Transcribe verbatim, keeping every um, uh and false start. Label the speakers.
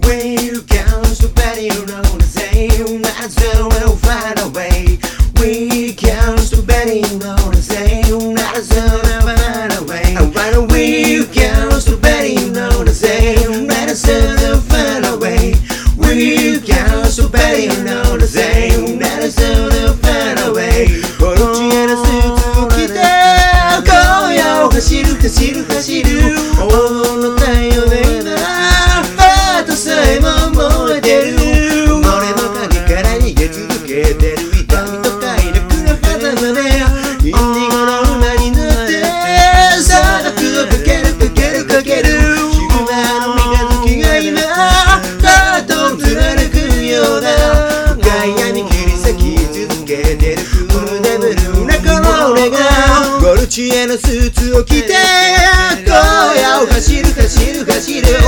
Speaker 1: We can't stop anyone on the same. That's the way we'll find a way. We can't stop anyone on the same. That's the way we'll find a way. And right, we can't stop anyone on the same. That's the way we'll find a way. We can't stop anyone on the same. That's the way we'll find a way. この知恵のスーツを着て今夜を走る走る走る黄金の太陽で今あとさえも燃えてる俺の影から逃げ続けてる痛みと快楽の狭間でインディゴの馬に乗って砂漠をかけるかけるかける昼間の三日月が今ハートを貫くようだ深い闇切り裂き続けてるクールでブルーなこの俺がゴルチエのスーツを着て荒野を走る走る走る